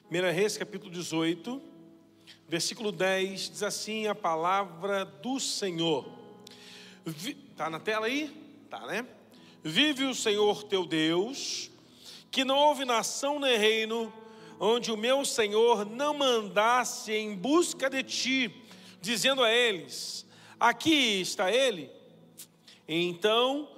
1 Reis, capítulo 18, versículo 10, diz assim a palavra do Senhor. Está na tela aí? Tá, né? Vive o Senhor teu Deus, que não houve nação nem reino, onde o meu Senhor não mandasse em busca de ti, dizendo a eles, aqui está ele. Então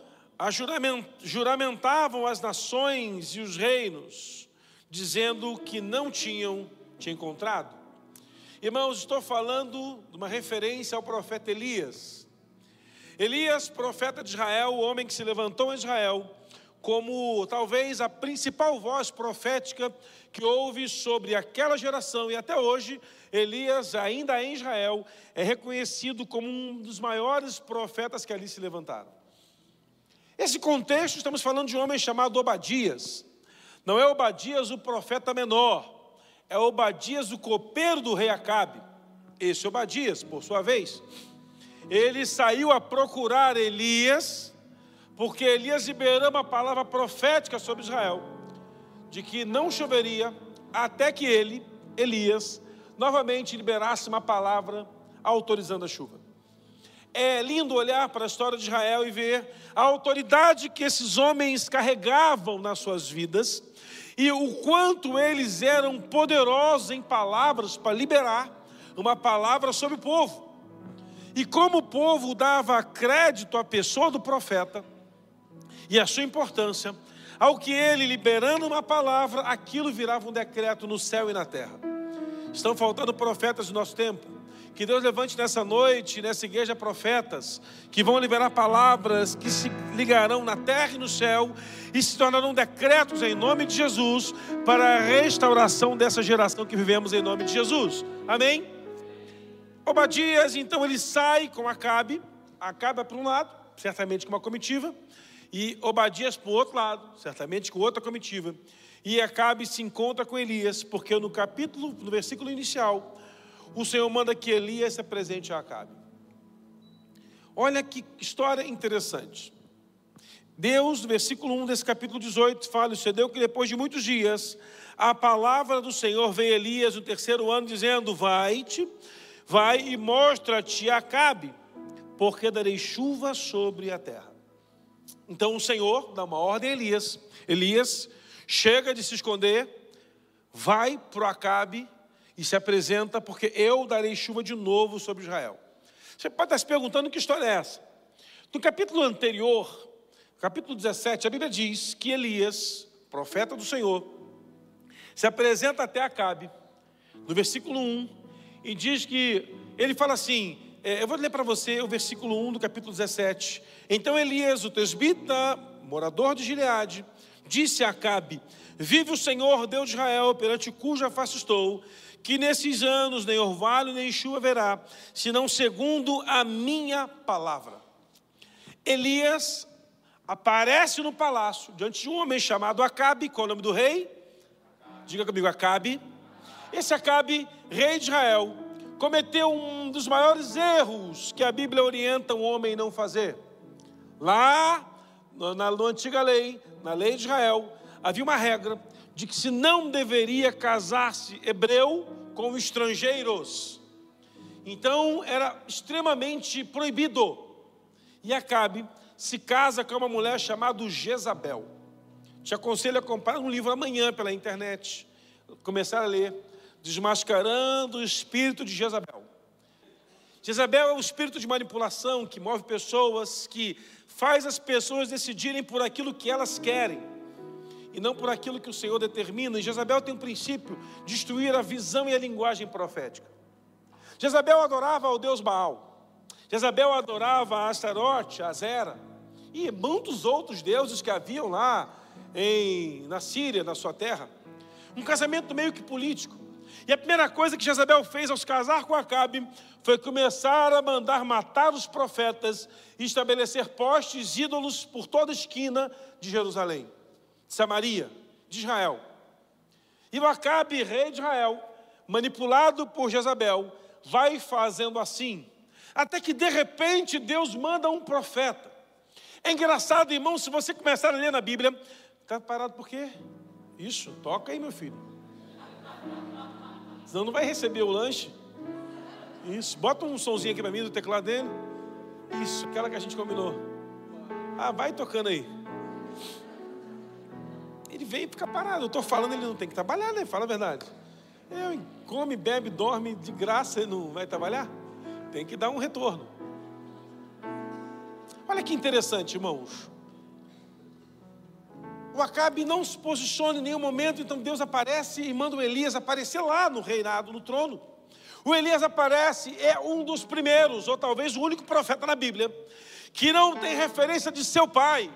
juramentavam as nações e os reinos, dizendo que não tinham te encontrado. Irmãos, estou falando de uma referência ao profeta Elias. Elias, profeta de Israel, o homem que se levantou em Israel, como talvez a principal voz profética que houve sobre aquela geração. E até hoje, Elias, ainda em Israel, é reconhecido como um dos maiores profetas que ali se levantaram. Esse contexto, estamos falando de um homem chamado Obadias. Não é Obadias o profeta menor, é Obadias o copeiro do rei Acabe. Esse Obadias, por sua vez, ele saiu a procurar Elias, porque Elias liberou uma palavra profética sobre Israel, de que não choveria até que ele, Elias, novamente liberasse uma palavra autorizando a chuva. É lindo olhar para a história de Israel e ver a autoridade que esses homens carregavam nas suas vidas e o quanto eles eram poderosos em palavras para liberar uma palavra sobre o povo. E como o povo dava crédito à pessoa do profeta e a sua importância, ao que ele liberando uma palavra, aquilo virava um decreto no céu e na terra. Estão faltando profetas no nosso tempo. Que Deus levante nessa noite, nessa igreja, profetas que vão liberar palavras que se ligarão na terra e no céu e se tornarão decretos em nome de Jesus para a restauração dessa geração que vivemos em nome de Jesus. Amém? Obadias, então, ele sai com Acabe. Acabe para um lado, certamente com uma comitiva, e Obadias para o outro lado, certamente com outra comitiva. E Acabe se encontra com Elias, porque no versículo inicial, o Senhor manda que Elias se apresente a Acabe. Olha que história interessante. Deus, no versículo 1 desse capítulo 18, fala: sucedeu que depois de muitos dias, a palavra do Senhor veio a Elias no terceiro ano, dizendo: vai e mostra-te a Acabe, porque darei chuva sobre a terra. Então o Senhor dá uma ordem a Elias. Elias chega de se esconder, vai para o Acabe e se apresenta, porque eu darei chuva de novo sobre Israel. Você pode estar se perguntando que história é essa. No capítulo anterior, capítulo 17, a Bíblia diz que Elias, profeta do Senhor, se apresenta até Acabe, no versículo 1, e diz que, ele fala assim, eu vou ler para você o versículo 1 do capítulo 17. Então Elias, o tesbita, morador de Gileade, disse a Acabe: vive o Senhor, Deus de Israel, perante cuja face estou, que nesses anos nem orvalho nem chuva haverá, senão segundo a minha palavra. Elias aparece no palácio, diante de um homem chamado Acabe. Qual é o nome do rei? Diga comigo, Acabe. Esse Acabe, rei de Israel, cometeu um dos maiores erros que a Bíblia orienta um homem a não fazer. Lá, na antiga lei, na lei de Israel, havia uma regra de que se não deveria casar-se hebreu com estrangeiros. Então era extremamente proibido. E Acabe se casa com uma mulher chamada Jezabel. Te aconselho a comprar um livro amanhã pela internet, começar a ler, Desmascarando o Espírito de Jezabel. Jezabel é um espírito de manipulação que move pessoas, que faz as pessoas decidirem por aquilo que elas querem e não por aquilo que o Senhor determina. E Jezabel tem um princípio: destruir a visão e a linguagem profética. Jezabel adorava ao deus Baal. Jezabel adorava a Astarote, a Azera e muitos outros deuses que haviam lá na Síria, na sua terra. Um casamento meio que político. E a primeira coisa que Jezabel fez ao se casar com Acabe foi começar a mandar matar os profetas e estabelecer postes ídolos por toda a esquina de Jerusalém, de Samaria, de Israel. E o Acabe, rei de Israel, manipulado por Jezabel, vai fazendo assim, até que de repente Deus manda um profeta. É engraçado, irmão, se você começar a ler na Bíblia. Está parado por quê? Isso, toca aí, meu filho. senão não vai receber o lanche. Isso, bota um sonzinho aqui para mim do teclado dele. Isso, aquela que a gente combinou. Vai tocando aí. Ele vem e fica parado. Eu estou falando, ele não tem que trabalhar, né? Fala a verdade. Come, bebe, dorme de graça e não vai trabalhar? Tem que dar um retorno. Olha que interessante, irmãos. O Acabe não se posiciona em nenhum momento, então Deus aparece e manda o Elias aparecer lá no reinado, no trono. O Elias aparece, é um dos primeiros, ou talvez o único profeta na Bíblia, que não tem referência de seu pai.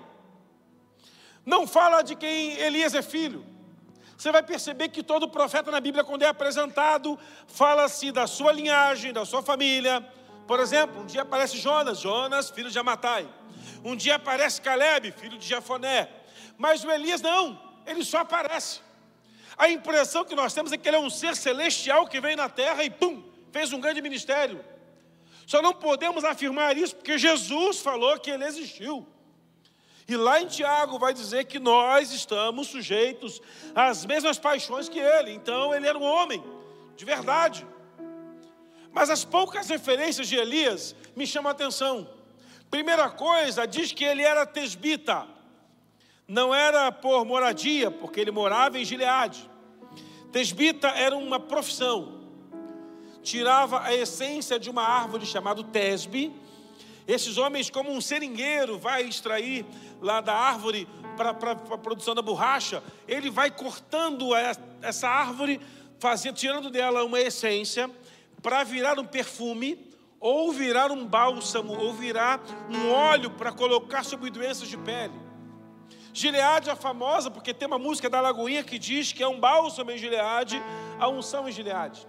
Não fala de quem Elias é filho. Você vai perceber que todo profeta na Bíblia, quando é apresentado, fala-se da sua linhagem, da sua família. Por exemplo, um dia aparece Jonas, filho de Amatai. Um dia aparece Caleb, filho de Jefoné. Mas o Elias não, ele só aparece. A impressão que nós temos é que ele é um ser celestial que veio na terra e pum, fez um grande ministério. Só não podemos afirmar isso porque Jesus falou que ele existiu. E lá em Tiago vai dizer que nós estamos sujeitos às mesmas paixões que ele. Então ele era um homem, de verdade. Mas as poucas referências de Elias me chamam a atenção. Primeira coisa, diz que ele era tesbita. Não era por moradia, porque ele morava em Gileade. Tesbita era uma profissão. Tirava a essência de uma árvore chamada tesbe. Esses homens, como um seringueiro vai extrair lá da árvore para a produção da borracha, ele vai cortando essa árvore, tirando dela uma essência, para virar um perfume, ou virar um bálsamo, ou virar um óleo para colocar sobre doenças de pele. Gileade é famosa porque tem uma música da Lagoinha que diz que é um bálsamo em Gileade, a unção em Gileade.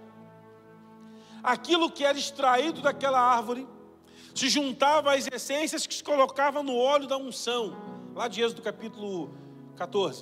Aquilo que era extraído daquela árvore se juntava às essências que se colocavam no óleo da unção, lá de Êxodo capítulo 14.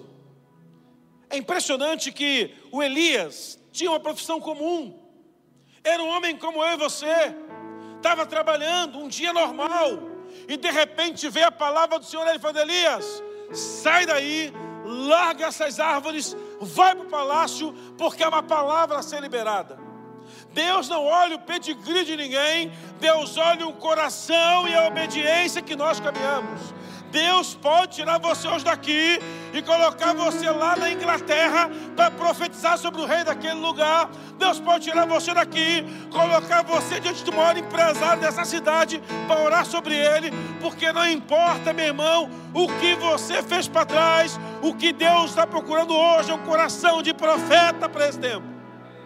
É impressionante que o Elias tinha uma profissão comum, era um homem como eu e você, estava trabalhando um dia normal, e de repente veio a palavra do Senhor, ele falou: Elias, sai daí, larga essas árvores, vai para o palácio, porque é uma palavra a ser liberada. Deus não olha o pedigree de ninguém, Deus olha o coração e a obediência que nós caminhamos. Deus pode tirar você hoje daqui e colocar você lá na Inglaterra para profetizar sobre o rei daquele lugar. Deus pode tirar você daqui, colocar você diante do maior empresário dessa cidade para orar sobre ele, porque não importa, meu irmão, o que você fez para trás, o que Deus está procurando hoje é um coração de profeta para esse tempo.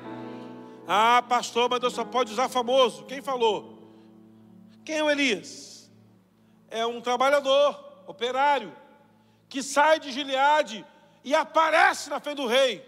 Pastor, mas Deus só pode usar famoso. Quem falou? Quem é o Elias? É um trabalhador, operário, que sai de Gileade e aparece na frente do rei.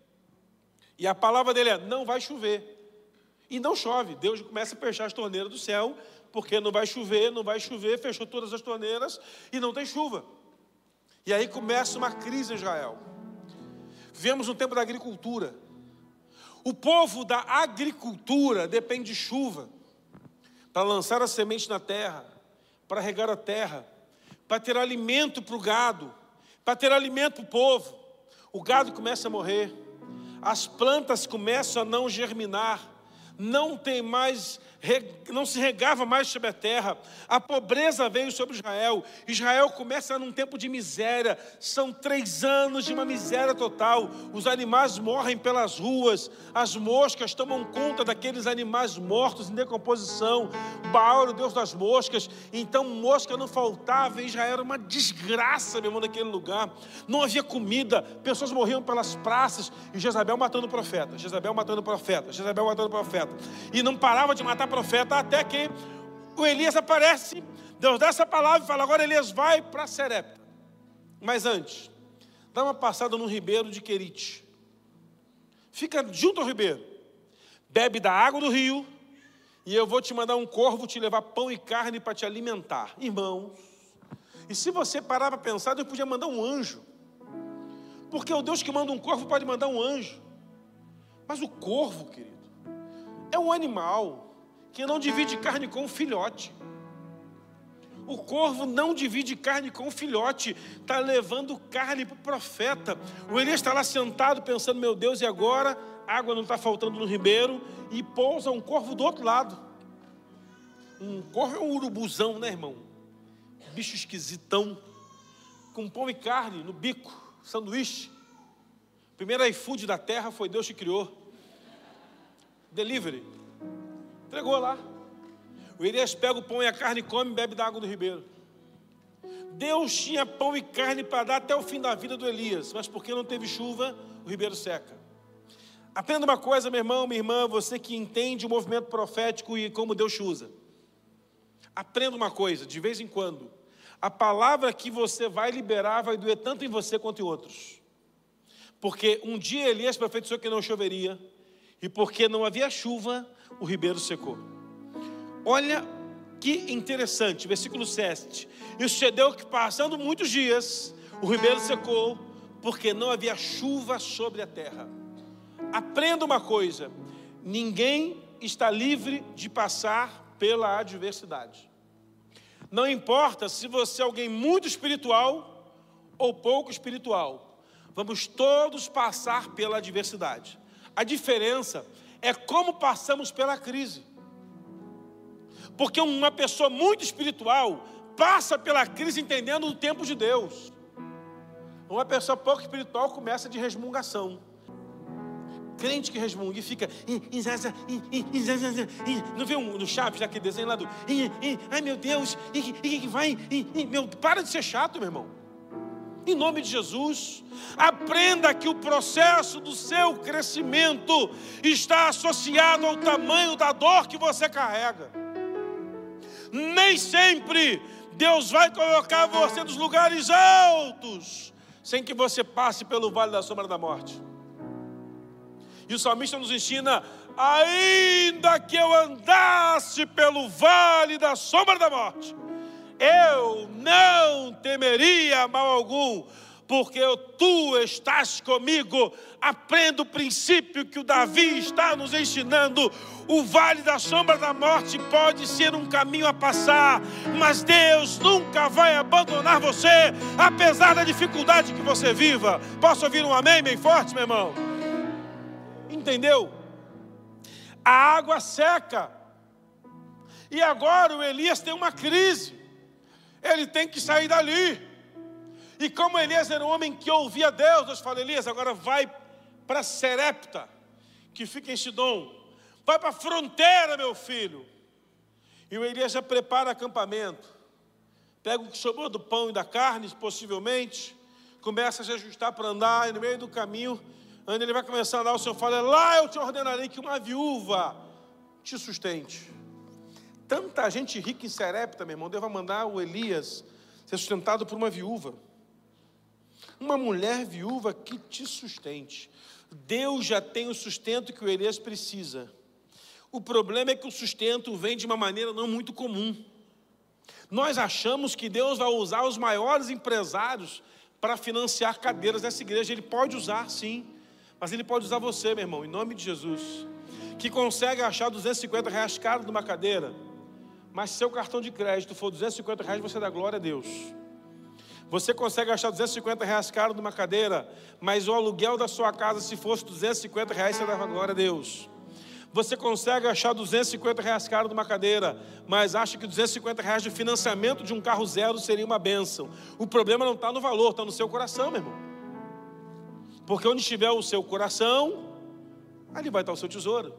E a palavra dele é: não vai chover. E não chove. Deus começa a fechar as torneiras do céu, porque não vai chover, fechou todas as torneiras e não tem chuva. E aí começa uma crise em Israel. Vivemos um tempo da agricultura. O povo da agricultura depende de chuva para lançar a semente na terra, para regar a terra, para ter alimento para o gado, para ter alimento para o povo. O gado começa a morrer, as plantas começam a não germinar, não se regava mais sobre a terra, a pobreza veio sobre Israel. Israel começa num tempo de miséria, são 3 anos de uma miséria total. Os animais morrem pelas ruas, as moscas tomam conta daqueles animais mortos em decomposição. Baal era o Deus das moscas, então mosca não faltava. Israel era uma desgraça, meu irmão, naquele lugar. Não havia comida, pessoas morriam pelas praças, e Jezabel matando o profeta, Jezabel matando o profeta, Jezabel matando o profeta. E não parava de matar profeta, até que o Elias aparece. Deus dá essa palavra e fala: agora Elias vai para Serepta. Mas antes, dá uma passada no ribeiro de Querite. Fica junto ao ribeiro, bebe da água do rio, e eu vou te mandar um corvo te levar pão e carne para te alimentar. Irmãos, e se você parar para pensar, Deus podia mandar um anjo, porque o Deus que manda um corvo pode mandar um anjo. Mas o corvo, querido, é um animal que não divide carne com o filhote. O corvo não divide carne com o filhote. Está levando carne para o profeta. O Elias está lá sentado pensando: meu Deus, e agora? água não está faltando no ribeiro, e pousa um corvo do outro lado. Um corvo é um urubuzão, né, irmão? Bicho esquisitão, com pão e carne no bico, sanduíche. Primeiro iFood da terra foi Deus que criou. Delivery. Entregou lá. O Elias pega o pão e a carne, come e bebe da água do ribeiro. Deus tinha pão e carne para dar até o fim da vida do Elias, mas porque não teve chuva, o ribeiro seca. Aprenda uma coisa, meu irmão, minha irmã, você que entende o movimento profético e como Deus usa. Aprenda uma coisa, de vez em quando, a palavra que você vai liberar vai doer tanto em você quanto em outros. Porque um dia Elias profetizou que não choveria, e porque não havia chuva, o ribeiro secou. Olha que interessante, versículo 7. E sucedeu que, passando muitos dias, o ribeiro secou, porque não havia chuva sobre a terra. Aprenda uma coisa: ninguém está livre de passar pela adversidade. Não importa se você é alguém muito espiritual ou pouco espiritual, vamos todos passar pela adversidade. A diferença é como passamos pela crise. Porque uma pessoa muito espiritual passa pela crise entendendo o tempo de Deus. Uma pessoa pouco espiritual começa de resmungação. Crente que resmunga e fica... Não viu no Chaves, aquele desenho lá do... Ai meu Deus, que vai... Para de ser chato, meu irmão. Em nome de Jesus, aprenda que o processo do seu crescimento está associado ao tamanho da dor que você carrega. Nem sempre Deus vai colocar você nos lugares altos sem que você passe pelo vale da sombra da morte. E o salmista nos ensina: ainda que eu andasse pelo vale da sombra da morte, eu não temeria mal algum, porque tu estás comigo. Aprenda o princípio que o Davi está nos ensinando. O vale da sombra da morte pode ser um caminho a passar, mas Deus nunca vai abandonar você, apesar da dificuldade que você viva. Posso ouvir um amém bem forte, meu irmão? Entendeu? A água seca, e agora o Elias tem uma crise. Ele tem que sair dali. E como Elias era um homem que ouvia Deus, Deus fala: Elias, agora vai para Serepta, que fica em Sidom. Vai para a fronteira, meu filho. E o Elias já prepara acampamento. Pega o que sobrou do pão e da carne, possivelmente. Começa a se ajustar para andar. E no meio do caminho, onde ele vai começar a andar, o Senhor fala: lá eu te ordenarei que uma viúva te sustente. Tanta gente rica em Serepta, meu irmão, Deus vai mandar o Elias ser sustentado por uma viúva. Uma mulher viúva que te sustente. Deus já tem o sustento que o Elias precisa. O problema é que o sustento vem de uma maneira não muito comum. Nós achamos que Deus vai usar os maiores empresários para financiar cadeiras dessa igreja. Ele pode usar, sim, mas Ele pode usar você, meu irmão, em nome de Jesus, que consegue achar R$250 caro de uma cadeira, mas se seu cartão de crédito for R$250, você dá glória a Deus. Você consegue achar R$250 caro de uma cadeira, mas o aluguel da sua casa, se fosse R$250, você dava glória a Deus. Você consegue achar R$250 caro de uma cadeira, mas acha que R$250 de financiamento de um carro zero seria uma bênção. O problema não está no valor, está no seu coração, meu irmão. Porque onde estiver o seu coração, ali vai estar o seu tesouro.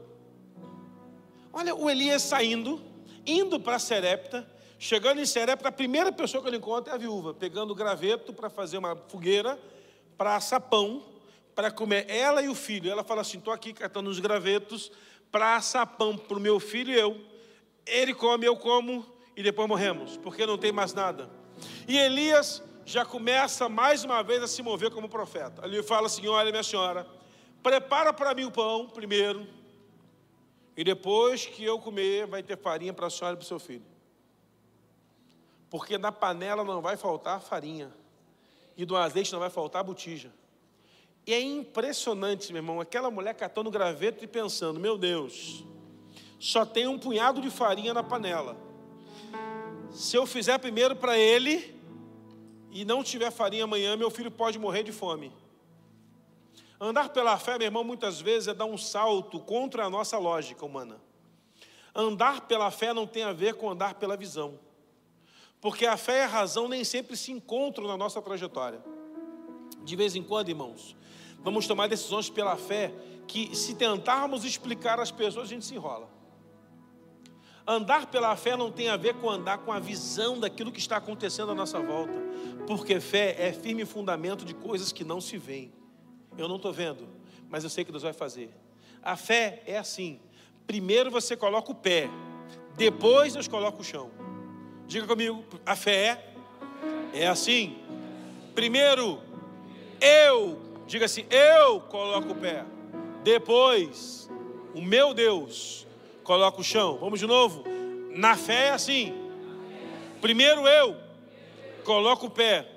Olha o Elias saindo, indo para Serepta. Chegando em Serepta, a primeira pessoa que ele encontra é a viúva, pegando o graveto para fazer uma fogueira, para assar pão, para comer ela e o filho. Ela fala assim: estou aqui catando os gravetos para assar pão para o meu filho e eu. Ele come, eu como, e depois morremos, porque não tem mais nada. E Elias já começa mais uma vez a se mover como profeta. Ele fala assim: olha, minha senhora, prepara para mim o pão primeiro, e depois que eu comer, vai ter farinha para a senhora e para o seu filho. Porque na panela não vai faltar farinha, e do azeite não vai faltar botija. E é impressionante, meu irmão, aquela mulher catando o graveto e pensando: meu Deus, só tem um punhado de farinha na panela. Se eu fizer primeiro para ele, e não tiver farinha amanhã, meu filho pode morrer de fome. Andar pela fé, meu irmão, muitas vezes é dar um salto contra a nossa lógica humana. Andar pela fé não tem a ver com andar pela visão. Porque a fé e a razão nem sempre se encontram na nossa trajetória. De vez em quando, irmãos, vamos tomar decisões pela fé que, se tentarmos explicar às pessoas, a gente se enrola. Andar pela fé não tem a ver com andar com a visão daquilo que está acontecendo à nossa volta. Porque fé é firme fundamento de coisas que não se veem. Eu não estou vendo, mas eu sei que Deus vai fazer. A fé é assim. Primeiro você coloca o pé, depois Deus coloca o chão. Diga comigo, a fé é assim. Primeiro, diga assim, eu coloco o pé. Depois, o meu Deus coloca o chão. Vamos de novo. Na fé é assim. Primeiro eu coloco o pé.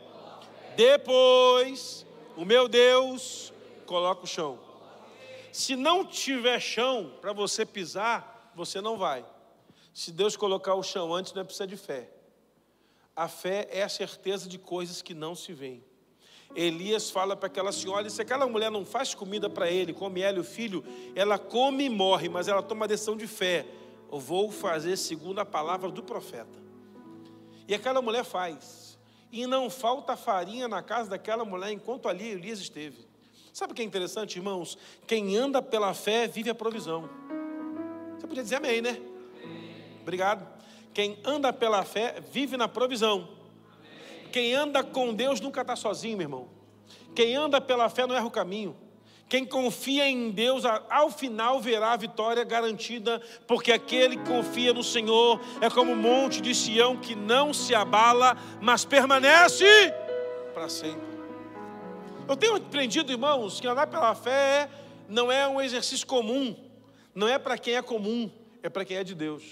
Depois, o meu Deus coloca o chão. Se não tiver chão para você pisar, você não vai. Se Deus colocar o chão antes, não é precisa de fé. A fé é a certeza de coisas que não se veem. Elias fala para aquela senhora, se aquela mulher não faz comida para ele, come ela e o filho, ela come e morre, mas ela toma a decisão de fé. Eu vou fazer segundo a palavra do profeta. E aquela mulher faz. E não falta farinha na casa daquela mulher enquanto ali Elias esteve. Sabe o que é interessante, irmãos? Quem anda pela fé vive a provisão. Você podia dizer amém, né? Obrigado. Quem anda pela fé vive na provisão. Quem anda com Deus nunca está sozinho, meu irmão. Quem anda pela fé não erra o caminho. Quem confia em Deus, ao final verá a vitória garantida, porque aquele que confia no Senhor é como o monte de Sião que não se abala, mas permanece para sempre. Eu tenho aprendido, irmãos, que andar pela fé não é um exercício comum, não é para quem é comum, é para quem é de Deus.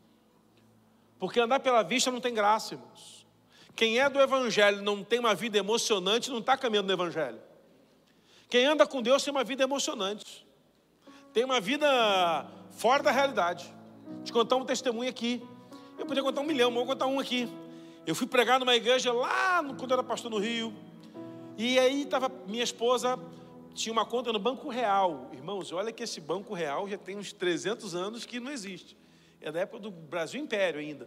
Porque andar pela vista não tem graça, irmãos. Quem é do Evangelho não tem uma vida emocionante, não está caminhando no Evangelho. Quem anda com Deus tem uma vida emocionante, tem uma vida fora da realidade. Te contar um testemunho aqui. Eu podia contar 1 milhão, mas vou contar um aqui. Eu fui pregar numa igreja lá, quando eu era pastor no Rio. E aí minha esposa tinha uma conta no Banco Real. Irmãos, olha que esse Banco Real já tem uns 300 anos que não existe. É da época do Brasil Império ainda.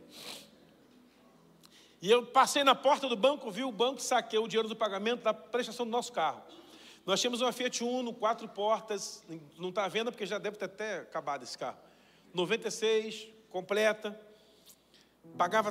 E eu passei na porta do banco, vi o banco, saquei o dinheiro do pagamento da prestação do nosso carro. Nós tínhamos uma Fiat Uno, 4 portas, não está à venda porque já deve ter até acabado esse carro. 96, completa. Pagava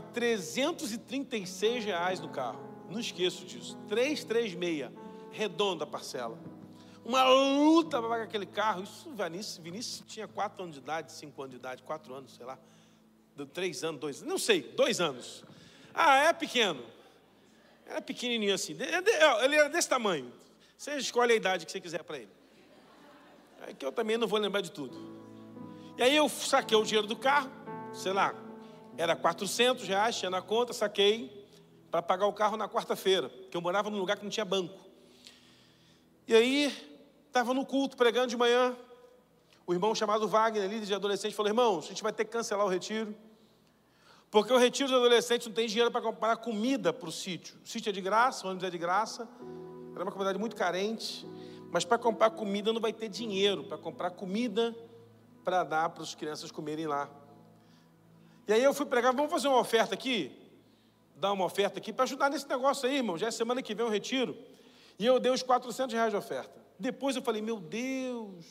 R$336 no carro. Não esqueço disso. 336, redonda a parcela. Uma luta para pagar aquele carro. Isso, Vinícius tinha 4 anos de idade, 5 anos de idade, 4 anos, sei lá. 3 anos, 2 anos, não sei, 2 anos. Ah, é pequeno. Era pequenininho assim. Ele era desse tamanho. Você escolhe a idade que você quiser para ele. É que eu também não vou lembrar de tudo. E aí eu saquei o dinheiro do carro, sei lá, era R$400, tinha na conta, saquei para pagar o carro na quarta-feira, porque eu morava num lugar que não tinha banco. E aí, estava no culto, pregando de manhã, o irmão chamado Wagner, líder de adolescente, falou, irmãos, a gente vai ter que cancelar o retiro, porque o retiro de adolescentes não tem dinheiro para comprar comida para o sítio. O sítio é de graça, o ônibus é de graça, era uma comunidade muito carente, mas para comprar comida não vai ter dinheiro, para comprar comida para dar para as crianças comerem lá. E aí eu fui pregar, vamos fazer uma oferta aqui? Dar uma oferta aqui para ajudar nesse negócio aí, irmão. Já é semana que vem o retiro. E eu dei os R$400 de oferta. Depois eu falei, meu Deus,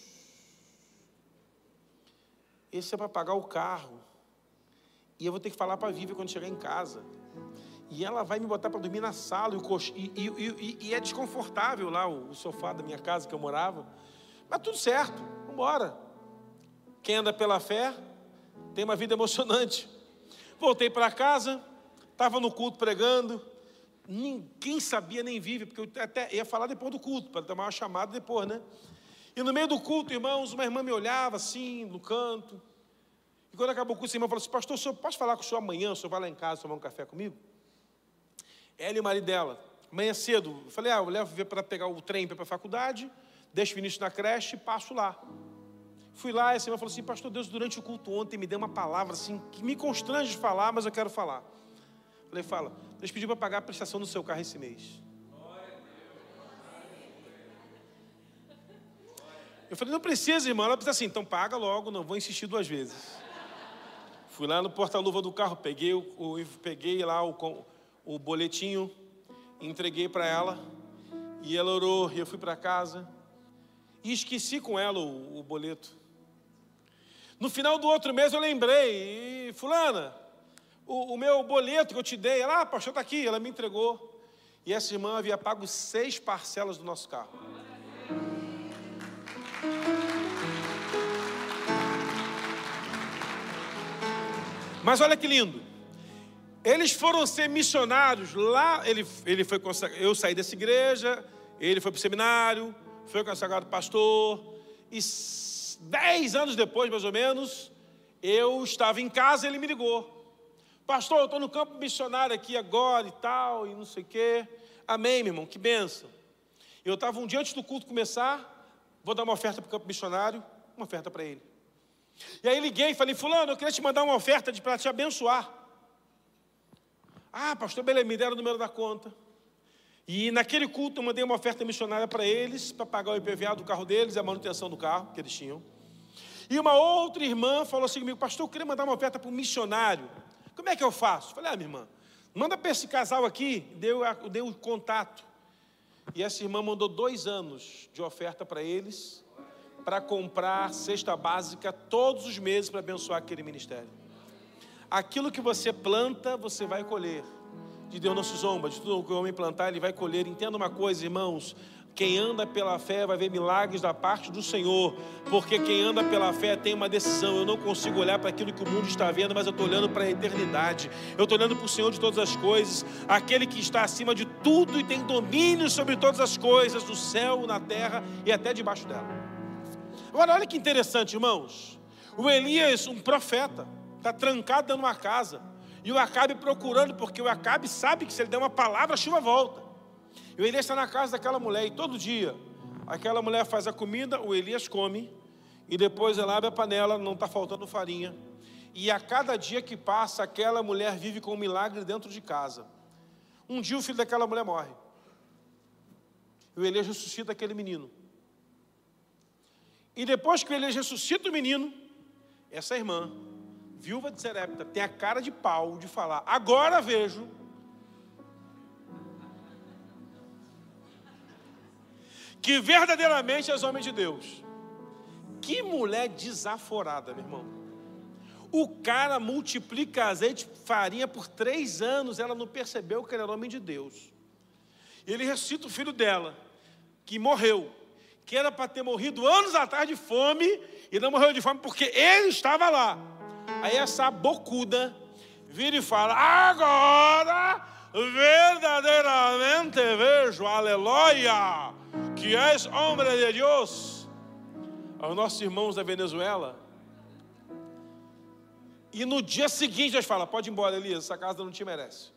esse é para pagar o carro. E eu vou ter que falar para a Vivi quando chegar em casa. E ela vai me botar para dormir na sala. E é desconfortável lá o sofá da minha casa que eu morava. Mas tudo certo, vamos embora. Quem anda pela fé tem uma vida emocionante. Voltei para casa, estava no culto pregando, ninguém sabia nem vive, porque eu até ia falar depois do culto, para tomar uma chamada depois, né? E no meio do culto, irmãos, uma irmã me olhava assim, no canto, e quando acabou o culto, essa irmã falou assim, pastor, o senhor pode falar com o senhor amanhã, o senhor vai lá em casa tomar um café comigo? Ela e o marido dela, amanhã cedo, eu falei, eu levo para pegar o trem para a faculdade, deixo o Vinícius na creche e passo lá. Fui lá, e a irmã falou assim, pastor, Deus durante o culto ontem me deu uma palavra assim, que me constrange de falar, mas eu quero falar. Falei, fala, Deus pediu para pagar a prestação do seu carro esse mês. Eu falei, não precisa, irmã. Ela disse assim, então paga logo, não vou insistir 2 vezes. Fui lá no porta-luva do carro, peguei lá o boletinho, entreguei para ela, e ela orou, e eu fui para casa, e esqueci com ela o boleto. No final do outro mês eu lembrei, e fulana, o meu boleto que eu te dei, ela, pastor, está aqui, ela me entregou, e essa irmã havia pago 6 parcelas do nosso carro. Mas olha que lindo, eles foram ser missionários lá, eu saí dessa igreja, ele foi para o seminário, foi consagrado pastor, e 10 anos depois, mais ou menos, eu estava em casa e ele me ligou. Pastor, eu estou no campo missionário aqui agora e tal, e não sei o quê. Amém, meu irmão, que bênção. Eu estava um dia antes do culto começar, vou dar uma oferta para o campo missionário, uma oferta para ele. E aí liguei e falei, fulano, eu queria te mandar uma oferta para te abençoar. Ah, pastor, beleza, me deram o número da conta. E naquele culto eu mandei uma oferta missionária para eles, para pagar o IPVA do carro deles, a manutenção do carro que eles tinham. E uma outra irmã falou assim comigo, pastor, eu queria mandar uma oferta para um missionário. Como é que eu faço? Falei, minha irmã, manda para esse casal aqui, deu o contato. E essa irmã mandou 2 anos de oferta para eles, para comprar cesta básica todos os meses para abençoar aquele ministério. Aquilo que você planta, você vai colher. De Deus não se zomba, de tudo que o homem plantar, ele vai colher. Entenda uma coisa, irmãos, quem anda pela fé vai ver milagres da parte do Senhor, porque quem anda pela fé tem uma decisão. Eu não consigo olhar para aquilo que o mundo está vendo, mas eu estou olhando para a eternidade, eu estou olhando para o Senhor de todas as coisas, aquele que está acima de tudo e tem domínio sobre todas as coisas, no céu, na terra e até debaixo dela. Agora olha que interessante, irmãos, o Elias, um profeta, está trancado dentro de uma casa, e o Acabe procurando, porque o Acabe sabe que se ele der uma palavra, a chuva volta. E o Elias está na casa daquela mulher, e todo dia aquela mulher faz a comida, o Elias come, e depois ela abre a panela, não está faltando farinha. E a cada dia que passa, aquela mulher vive com um milagre dentro de casa. Um dia o filho daquela mulher morre. E o Elias ressuscita aquele menino. E depois que o Elias ressuscita o menino, essa irmã, viúva de Sarepta, tem a cara de pau de falar, agora vejo que verdadeiramente és homem de Deus. Que mulher desaforada, meu irmão. O cara multiplica azeite e farinha por 3 anos, ela não percebeu que ele era homem de Deus. Ele ressuscita o filho dela, que morreu, que era para ter morrido anos atrás de fome, e não morreu de fome porque ele estava lá. Aí essa bocuda vira e fala, agora verdadeiramente vejo, aleluia, que és homem de Deus. Aos nossos irmãos da Venezuela. E no dia seguinte eles falam, pode ir embora, Elias, essa casa não te merece.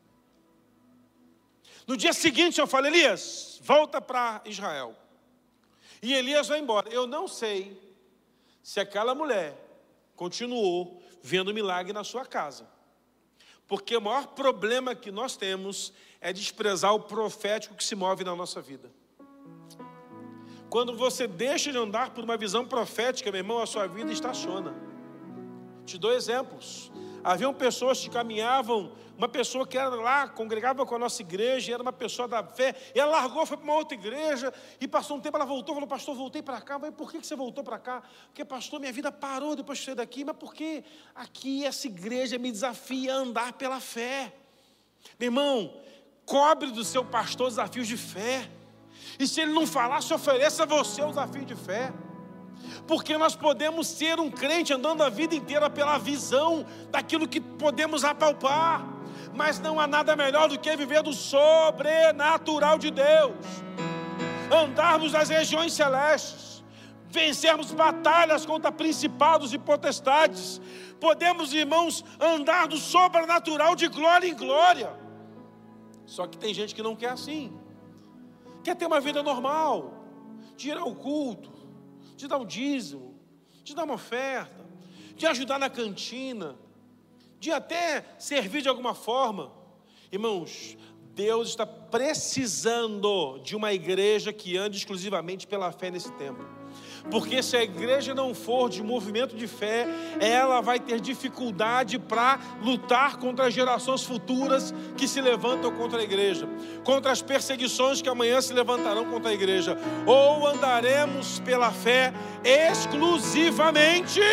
No dia seguinte eu falo, Elias, volta para Israel. E Elias vai embora. Eu não sei se aquela mulher continuou vendo milagre na sua casa. Porque o maior problema que nós temos é desprezar o profético que se move na nossa vida. Quando você deixa de andar por uma visão profética, meu irmão, a sua vida estaciona. Te dou exemplos. Haviam pessoas que caminhavam, uma pessoa que era lá, congregava com a nossa igreja, era uma pessoa da fé, e ela largou, foi para uma outra igreja, e passou um tempo, ela voltou, falou, pastor, voltei para cá. Mas por que você voltou para cá? Porque, pastor, minha vida parou depois de sair daqui. Mas por que aqui essa igreja me desafia a andar pela fé? Meu irmão, cobre do seu pastor desafios de fé, e se ele não falar, se ofereça a você o desafio de fé. Porque nós podemos ser um crente andando a vida inteira pela visão daquilo que podemos apalpar, mas não há nada melhor do que viver do sobrenatural de Deus, andarmos nas regiões celestes, vencermos batalhas contra principados e potestades. Podemos, irmãos, andar do sobrenatural de glória em glória. Só que tem gente que não quer assim, quer ter uma vida normal, de ir ao culto, de dar um dízimo, de dar uma oferta, de ajudar na cantina, de até servir de alguma forma. Irmãos, Deus está precisando de uma igreja que ande exclusivamente pela fé nesse tempo. Porque se a igreja não for de movimento de fé, ela vai ter dificuldade para lutar contra as gerações futuras que se levantam contra a igreja, contra as perseguições que amanhã se levantarão contra a igreja. Ou andaremos pela fé exclusivamente,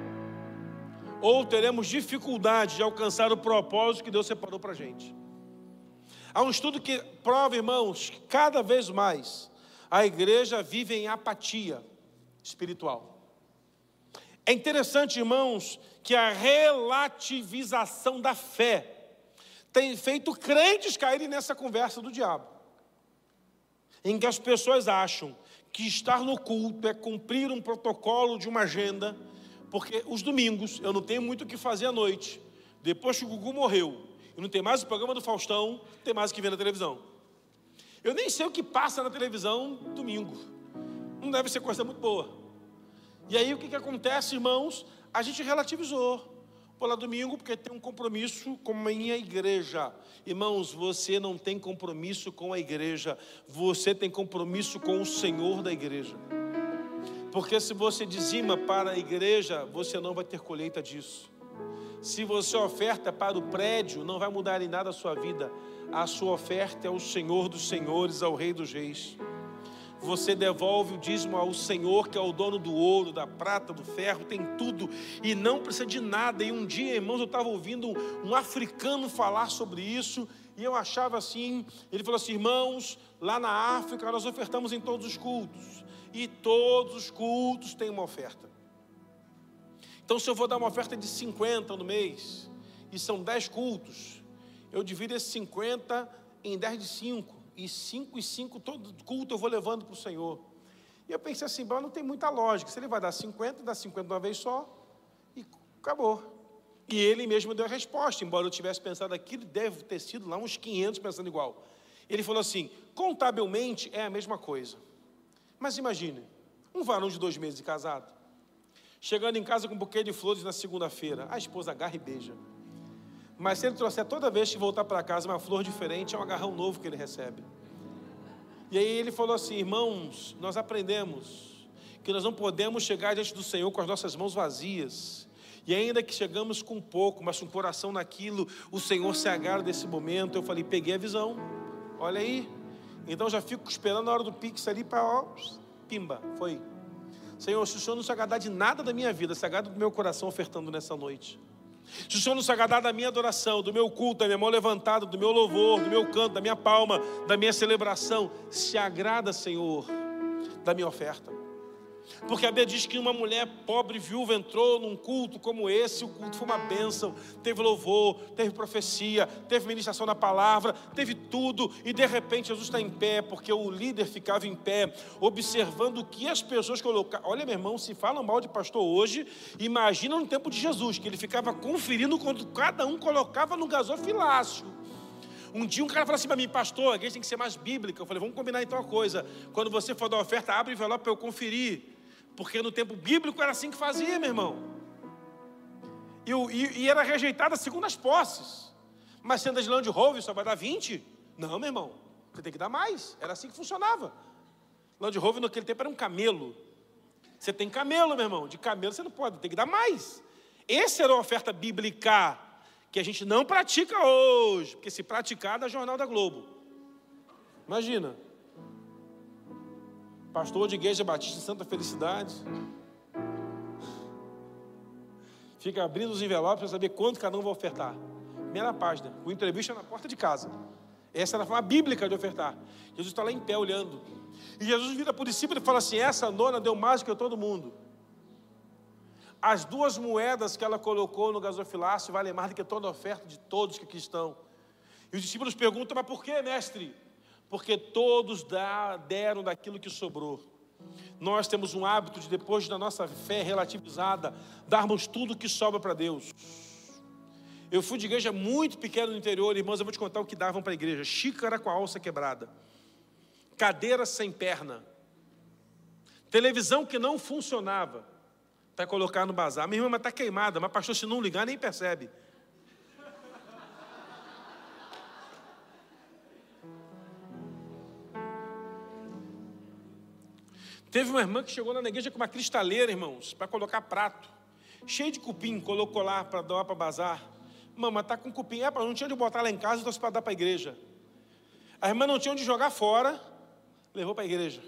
ou teremos dificuldade de alcançar o propósito que Deus separou para a gente. Há um estudo que prova, irmãos, que cada vez mais a igreja vive em apatia espiritual. É interessante, irmãos, que a relativização da fé tem feito crentes caírem nessa conversa do diabo, em que as pessoas acham que estar no culto é cumprir um protocolo de uma agenda, porque os domingos eu não tenho muito o que fazer à noite, depois que o Gugu morreu, e não tem mais o programa do Faustão, tem mais o que ver na televisão. Eu nem sei o que passa na televisão domingo. Não deve ser coisa muito boa. E aí o que acontece, irmãos? A gente relativizou. Pô, lá domingo, porque tem um compromisso com a minha igreja. Irmãos, você não tem compromisso com a igreja. Você tem compromisso com o Senhor da igreja. Porque se você dizima para a igreja, você não vai ter colheita disso. Se você oferta para o prédio, não vai mudar em nada a sua vida. A sua oferta é ao Senhor dos senhores, ao Rei dos reis. Você devolve o dízimo ao Senhor, que é o dono do ouro, da prata, do ferro, tem tudo e não precisa de nada. E um dia, irmãos, eu estava ouvindo um africano falar sobre isso, e eu achava assim, ele falou assim: irmãos, lá na África nós ofertamos em todos os cultos, e todos os cultos têm uma oferta. Então, se eu vou dar uma oferta de 50 no mês, e são 10 cultos, eu divido esses 50 em 10 de 5, e 5 e 5, todo culto eu vou levando para o Senhor. E eu pensei assim, bom, não tem muita lógica, se ele vai dar 50, dá 50 de uma vez só, e acabou. E ele mesmo deu a resposta, embora eu tivesse pensado aquilo, deve ter sido lá uns 500 pensando igual. Ele falou assim, contabilmente é a mesma coisa. Mas imagine, um varão de 2 meses de casado, chegando em casa com um buquê de flores na segunda-feira, a esposa agarra e beija. Mas se ele trouxer toda vez que voltar para casa uma flor diferente, é um agarrão novo que ele recebe. E aí ele falou assim, irmãos, nós aprendemos que nós não podemos chegar diante do Senhor com as nossas mãos vazias. E ainda que chegamos com pouco, mas com o coração naquilo, o Senhor se agarra desse momento. Eu falei, peguei a visão, olha aí. Então já fico esperando na hora do Pix ali para, ó, pimba, foi. Senhor, se o Senhor não se agradar de nada da minha vida, se agrada do meu coração ofertando nessa noite. Se o Senhor não se agradar da minha adoração, do meu culto, da minha mão levantada, do meu louvor, do meu canto, da minha palma, da minha celebração, se agrada, Senhor, da minha oferta. Porque a Bíblia diz que uma mulher pobre viúva entrou num culto como esse, o culto foi uma bênção, teve louvor, teve profecia, teve ministração da palavra, teve tudo, e de repente Jesus está em pé, porque o líder ficava em pé, observando o que as pessoas colocavam. Olha, meu irmão, se falam mal de pastor hoje, imagina no tempo de Jesus, que ele ficava conferindo quando cada um colocava no gasofilácio. Um dia um cara falou assim para mim, pastor, a igreja tem que ser mais bíblica. Eu falei, vamos combinar então uma coisa, quando você for dar oferta, abre o envelope para eu conferir. Porque no tempo bíblico era assim que fazia, meu irmão. E era rejeitada segundo as posses. Mas sendo de Land Rover só vai dar 20? Não, meu irmão, você tem que dar mais. Era assim que funcionava. Land Rover naquele tempo era um camelo. Você tem camelo, meu irmão. De camelo você não pode, tem que dar mais. Essa era a oferta bíblica que a gente não pratica hoje. Porque se praticar, dá Jornal da Globo. Imagina. Pastor de Igreja Batista em Santa Felicidade. Fica abrindo os envelopes para saber quanto cada um vai ofertar. Primeira página, com entrevista na porta de casa. Essa era a forma bíblica de ofertar. Jesus está lá em pé olhando. E Jesus vira para o discípulo e fala assim, essa nona deu mais do que todo mundo. As 2 moedas que ela colocou no gasofilácio valem mais do que toda a oferta de todos que aqui estão. E os discípulos perguntam, mas por que, mestre? Porque todos deram daquilo que sobrou. Nós temos um hábito de, depois da nossa fé relativizada, darmos tudo que sobra para Deus. Eu fui de igreja muito pequena no interior, irmãos, eu vou te contar o que davam para a igreja. Xícara com a alça quebrada, cadeira sem perna, televisão que não funcionava, para colocar no bazar. Minha irmã está queimada, mas pastor, se não ligar nem percebe. Teve uma irmã que chegou na igreja com uma cristaleira, irmãos, para colocar prato, cheio de cupim, colocou lá para doar para bazar. Mamãe, está com cupim, não tinha onde botar lá em casa, trouxe para dar para a igreja. A irmã não tinha onde jogar fora, levou para a igreja.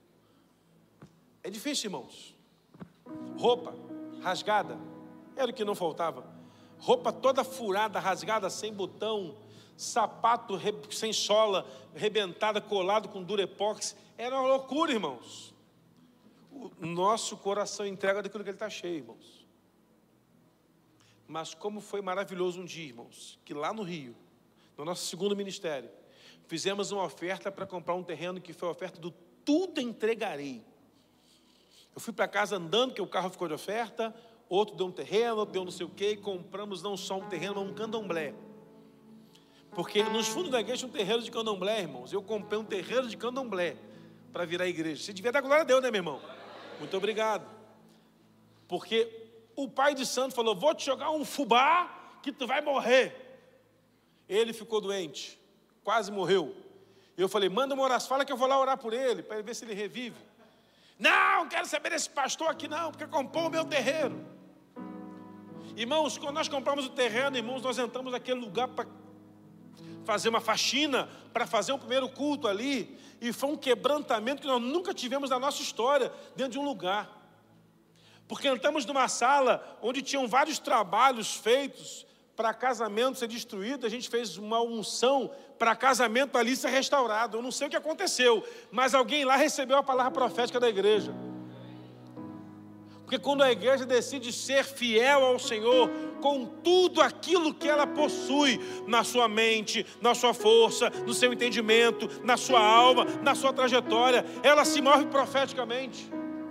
É difícil, irmãos. Roupa rasgada, era o que não faltava. Roupa toda furada, rasgada, sem botão, sapato sem sola, rebentada, colado com durepox. Era uma loucura, irmãos. O nosso coração entrega daquilo que ele está cheio, irmãos. Mas como foi maravilhoso um dia, irmãos, que lá no Rio, no nosso segundo ministério, fizemos uma oferta para comprar um terreno que foi a oferta do tudo entregarei. Eu fui para casa andando, que o carro ficou de oferta, outro deu um terreno, outro deu não sei o quê, e compramos não só um terreno, mas um candomblé. Porque nos fundos da igreja tinha um terreiro de candomblé, irmãos. Eu comprei um terreiro de candomblé para virar a igreja. Você devia dar glória a Deus, né, meu irmão? Muito obrigado. Porque o pai de santo falou, vou te jogar um fubá que tu vai morrer. Ele ficou doente, quase morreu. Eu falei, manda uma oração, fala que eu vou lá orar por ele, para ver se ele revive. Não quero saber desse pastor aqui não, porque comprou o meu terreiro. Irmãos, quando nós compramos o terreno, irmãos, nós entramos naquele lugar para fazer uma faxina, para fazer um primeiro culto ali, e foi um quebrantamento que nós nunca tivemos na nossa história, dentro de um lugar. Porque entramos numa sala onde tinham vários trabalhos feitos para casamento ser destruído, a gente fez uma unção para casamento ali ser restaurado. Eu não sei o que aconteceu, mas alguém lá recebeu a palavra profética da igreja. Porque quando a igreja decide ser fiel ao Senhor, com tudo aquilo que ela possui, na sua mente, na sua força, no seu entendimento, na sua alma, na sua trajetória, ela se move profeticamente.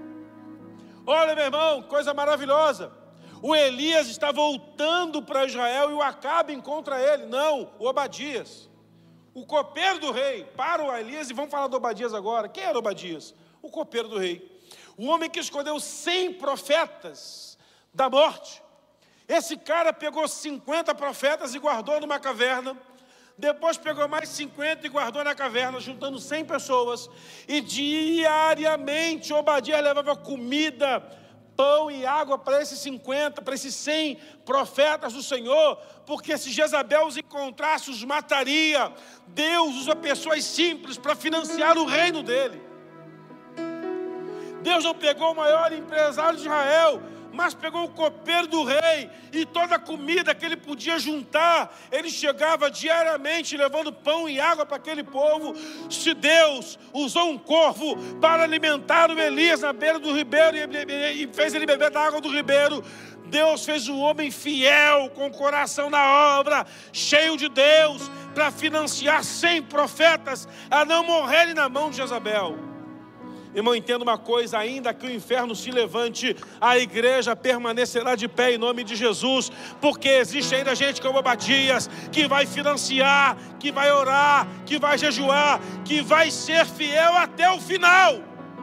Olha, meu irmão, coisa maravilhosa. O Elias está voltando para Israel e o Acabe encontra ele. Não, o Obadias. O copeiro do rei para o Elias, e vamos falar do Obadias agora. Quem era Obadias? O copeiro do rei. O homem que escondeu 100 profetas da morte. Esse cara pegou 50 profetas e guardou numa caverna. Depois pegou mais 50 e guardou na caverna, juntando 100 pessoas. E diariamente Obadias levava comida, pão e água para esses 50, para esses 100 profetas do Senhor, porque se Jezabel os encontrasse, os mataria. Deus usa pessoas simples para financiar o reino dele. Deus não pegou o maior empresário de Israel, mas pegou o copeiro do rei, e toda a comida que ele podia juntar, ele chegava diariamente levando pão e água para aquele povo. Se Deus usou um corvo para alimentar o Elias na beira do ribeiro e fez ele beber da água do ribeiro, Deus fez um homem fiel, com o coração na obra, cheio de Deus, para financiar 100 profetas a não morrerem na mão de Jezabel. Irmão, entenda uma coisa, ainda que o inferno se levante, a igreja permanecerá de pé em nome de Jesus, porque existe ainda gente como Obadias, que vai financiar, que vai orar, que vai jejuar, que vai ser fiel até o final.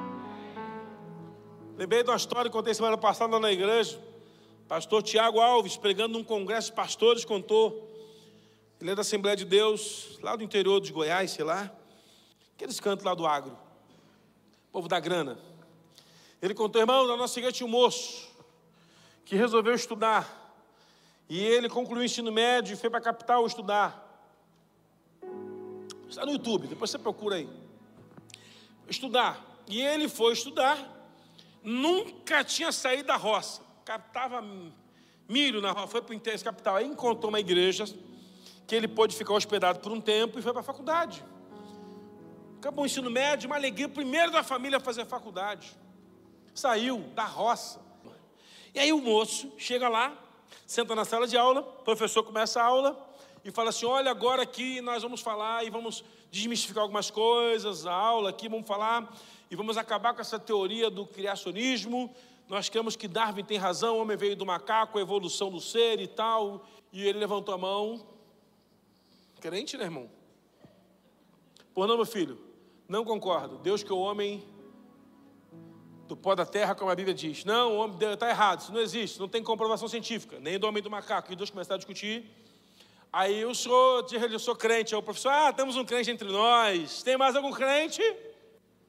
Lembrei de uma história que contei semana passada lá na igreja. Pastor Tiago Alves, pregando num congresso de pastores, contou. Ele é da Assembleia de Deus, lá do interior de Goiás, sei lá, aqueles cantos lá do agro. Povo da grana. Ele contou, irmão, na nossa igreja tinha um moço que resolveu estudar. E ele concluiu o ensino médio e foi para a capital estudar. Está no YouTube, depois você procura aí. Estudar. E ele foi estudar, nunca tinha saído da roça. Captava milho na roça, foi para o interesse capital. Aí encontrou uma igreja que ele pôde ficar hospedado por um tempo e foi para a faculdade. Acabou o ensino médio, uma alegria, o primeiro da família a fazer faculdade. Saiu da roça. E aí o moço chega lá, senta na sala de aula, o professor começa a aula e fala assim, olha, agora aqui nós vamos falar e vamos desmistificar algumas coisas, a aula aqui, vamos falar e vamos acabar com essa teoria do criacionismo. Nós cremos que Darwin tem razão, o homem veio do macaco, a evolução do ser e tal. E ele levantou a mão. Crente, né, irmão? Pô, não, meu filho. Não concordo. Deus que o homem do pó da terra, como a Bíblia diz. Não, o homem está errado, isso não existe, não tem comprovação científica, nem do homem do macaco. E Deus começou a discutir. Aí eu sou crente, aí o professor, temos um crente entre nós. Tem mais algum crente?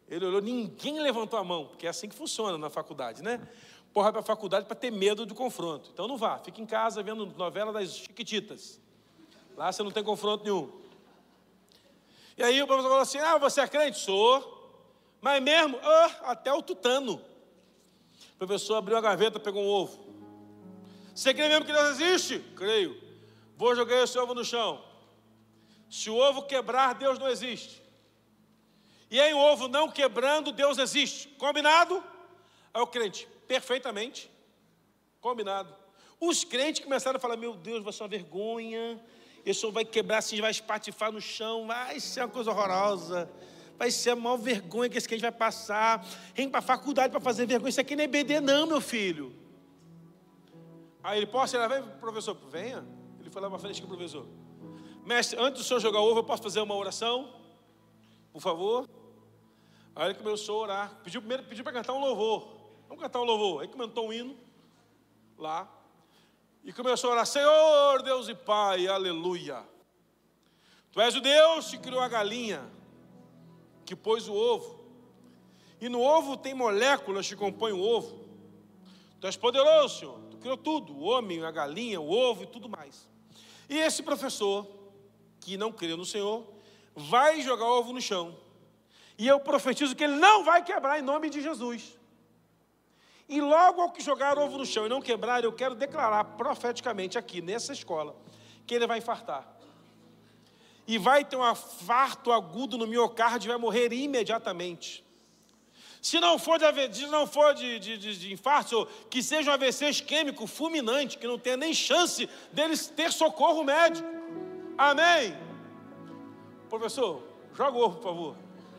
Ele olhou, ninguém levantou a mão, porque é assim que funciona na faculdade, né? Porra para a faculdade para ter medo do confronto. Então não vá, fica em casa vendo novela das Chiquititas. Lá você não tem confronto nenhum. E aí o professor falou assim, você é crente? Sou. Mas mesmo? Até o tutano. O professor abriu a gaveta, pegou um ovo. Você crê mesmo que Deus existe? Creio. Vou jogar esse ovo no chão. Se o ovo quebrar, Deus não existe. E aí o ovo não quebrando, Deus existe. Combinado? Aí o crente, perfeitamente. Combinado. Os crentes começaram a falar, meu Deus, vai ser uma vergonha. Esse ovo vai quebrar, assim, vai espatifar no chão. Vai ser uma coisa horrorosa. Vai ser a maior vergonha que esse crente vai passar. Vem para a faculdade para fazer vergonha. Isso aqui não é EBD não, meu filho. Aí ele, posso ir lá? Vem, professor, venha. Ele foi lá para frente com o professor. Mestre, antes do senhor jogar ovo, eu posso fazer uma oração? Por favor. Aí ele começou a orar. Pediu para cantar um louvor. Vamos cantar um louvor. Aí cantou um hino lá. E começou a orar, Senhor, Deus e Pai, aleluia. Tu és o Deus que criou a galinha, que pôs o ovo. E no ovo tem moléculas que compõem o ovo. Tu és poderoso, Senhor. Tu criou tudo, o homem, a galinha, o ovo e tudo mais. E esse professor, que não crê no Senhor, vai jogar o ovo no chão. E eu profetizo que ele não vai quebrar em nome de Jesus. E logo ao que jogar o ovo no chão e não quebrar, eu quero declarar profeticamente aqui, nessa escola, que ele vai infartar. E vai ter um infarto agudo no miocárdio e vai morrer imediatamente. Se não for de infarto, que seja um AVC isquêmico fulminante, que não tenha nem chance deles ter socorro médico. Amém? Professor, joga o ovo, por favor.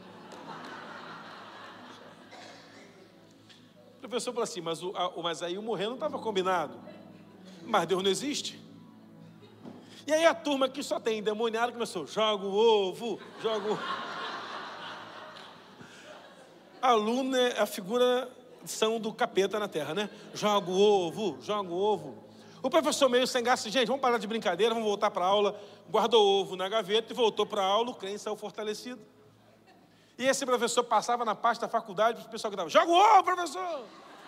O professor falou assim, mas aí o morrer não estava combinado. Mas Deus não existe. E aí a turma que só tem endemoniado começou, joga o ovo, joga o ovo. Aluno é a figuração do capeta na terra, né? Joga o ovo, joga o ovo. O professor meio sem graça, gente, vamos parar de brincadeira, vamos voltar para a aula. Guardou o ovo na gaveta e voltou para a aula, o crente saiu fortalecido. E esse professor passava na parte da faculdade, o pessoal gritava, joga o ovo, professor!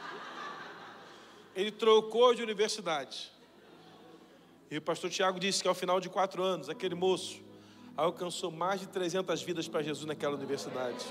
Ele trocou de universidade. E o pastor Tiago disse que ao final de 4 anos, aquele moço alcançou mais de 300 vidas para Jesus naquela universidade.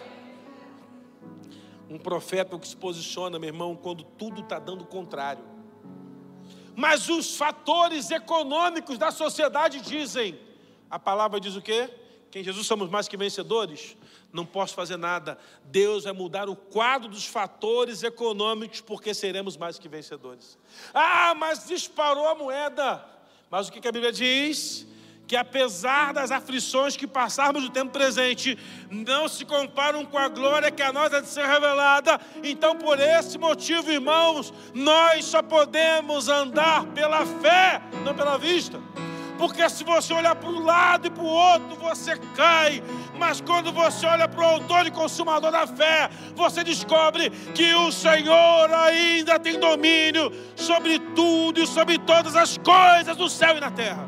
Um profeta que se posiciona, meu irmão, quando tudo está dando o contrário. Mas os fatores econômicos da sociedade dizem, a palavra diz o quê? Que em Jesus somos mais que vencedores. Não posso fazer nada. Deus vai mudar o quadro dos fatores econômicos, porque seremos mais que vencedores. Mas disparou a moeda. Mas o que a Bíblia diz? Que apesar das aflições que passarmos no tempo presente, não se comparam com a glória que a nós é de ser revelada. Então, por esse motivo, irmãos, nós só podemos andar pela fé, não pela vista. Porque se você olhar para um lado e para o outro, você cai. Mas quando você olha para o autor e consumador da fé, você descobre que o Senhor ainda tem domínio sobre tudo e sobre todas as coisas do céu e na terra.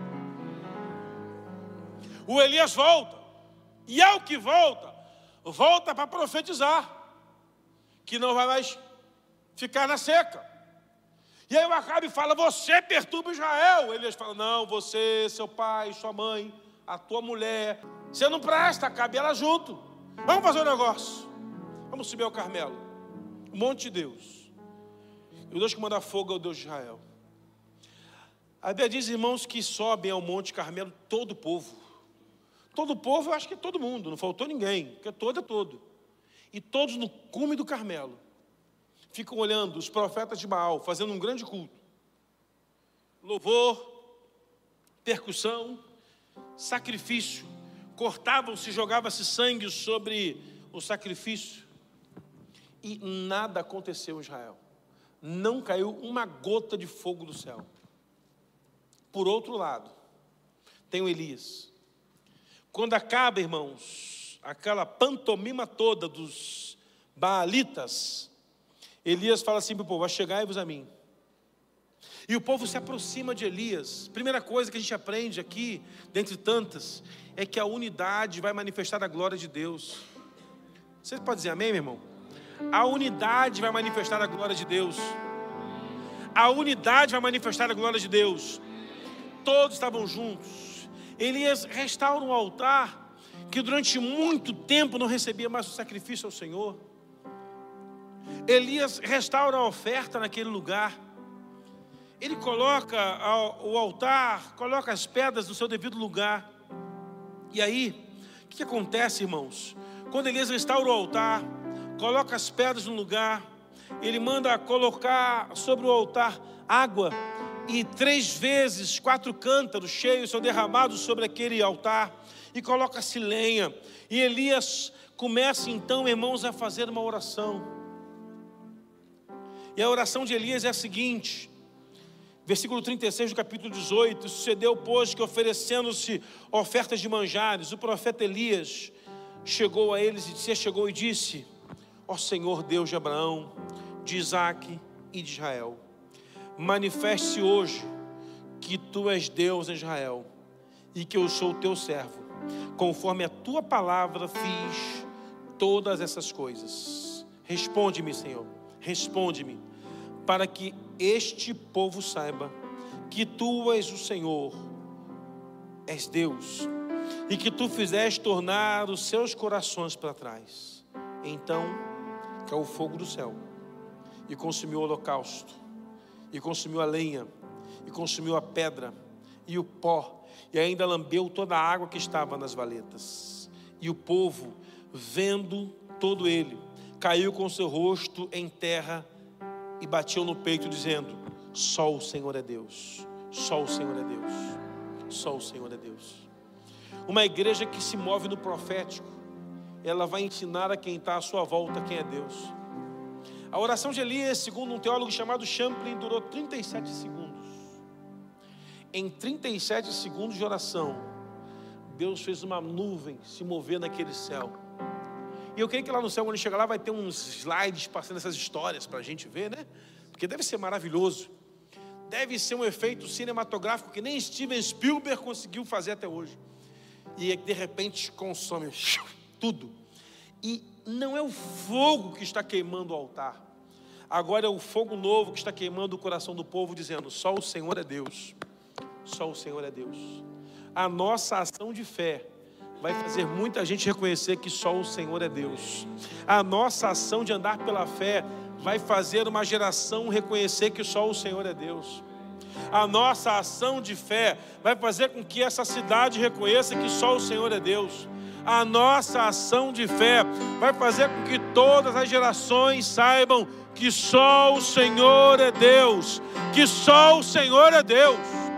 O Elias volta. E ao que volta para profetizar. Que não vai mais ficar na seca. E aí o Acabe fala, você perturba Israel. Elias fala, não, você, seu pai, sua mãe, a tua mulher, você não presta, Acabe ela junto. Vamos fazer um negócio. Vamos subir ao Carmelo, o monte de Deus. E o Deus que manda fogo é o Deus de Israel. A Bíblia diz, irmãos, que sobem ao monte Carmelo todo o povo. Todo o povo, eu acho que é todo mundo, não faltou ninguém, porque todo é todo. E todos no cume do Carmelo ficam olhando os profetas de Baal, fazendo um grande culto. Louvor, percussão, sacrifício. Cortavam-se, jogava-se sangue sobre o sacrifício. E nada aconteceu em Israel. Não caiu uma gota de fogo do céu. Por outro lado, tem o Elias. Quando acaba, irmãos, aquela pantomima toda dos baalitas, Elias fala assim para o povo, achegai-vos a mim. E o povo se aproxima de Elias. Primeira coisa que a gente aprende aqui, dentre tantas, é que a unidade vai manifestar a glória de Deus. Você pode dizer amém, meu irmão? A unidade vai manifestar a glória de Deus. A unidade vai manifestar a glória de Deus. Todos estavam juntos. Elias restaura um altar que durante muito tempo não recebia mais o sacrifício ao Senhor. Elias restaura a oferta naquele lugar. Ele coloca o altar, coloca as pedras no seu devido lugar. E aí, o que acontece, irmãos? Quando Elias restaura o altar, coloca as pedras no lugar, ele manda colocar sobre o altar água, e 3 vezes 4 cântaros cheios são derramados sobre aquele altar, e coloca-se lenha. E Elias começa então, irmãos, a fazer uma oração. E a oração de Elias é a seguinte, versículo 36 do capítulo 18: sucedeu, pois, que oferecendo-se ofertas de manjares, o profeta Elias chegou a eles e disse: ó Senhor Deus de Abraão, de Isaque e de Israel, manifeste hoje que tu és Deus em Israel e que eu sou o teu servo. Conforme a tua palavra fiz todas essas coisas. Responde-me, Senhor, responde-me, para que este povo saiba que tu és o Senhor, és Deus, e que tu fizeste tornar os seus corações para trás. Então caiu o fogo do céu e consumiu o holocausto, e consumiu a lenha, e consumiu a pedra e o pó, e ainda lambeu toda a água que estava nas valetas. E o povo, vendo todo ele, caiu com seu rosto em terra e bateu no peito, dizendo: só o Senhor é Deus, só o Senhor é Deus, só o Senhor é Deus. Uma igreja que se move no profético, ela vai ensinar a quem está à sua volta quem é Deus. A oração de Elias, segundo um teólogo chamado Champlin, durou 37 segundos. Em 37 segundos de oração, Deus fez uma nuvem se mover naquele céu. E eu creio que lá no céu, quando chegar lá, vai ter uns slides passando essas histórias para a gente ver, né? Porque deve ser maravilhoso. Deve ser um efeito cinematográfico que nem Steven Spielberg conseguiu fazer até hoje. E de repente consome tudo. E não é o fogo que está queimando o altar. Agora é o fogo novo que está queimando o coração do povo, dizendo: só o Senhor é Deus. Só o Senhor é Deus. A nossa ação de fé vai fazer muita gente reconhecer que só o Senhor é Deus. A nossa ação de andar pela fé vai fazer uma geração reconhecer que só o Senhor é Deus. A nossa ação de fé vai fazer com que essa cidade reconheça que só o Senhor é Deus. A nossa ação de fé vai fazer com que todas as gerações saibam que só o Senhor é Deus. Que só o Senhor é Deus.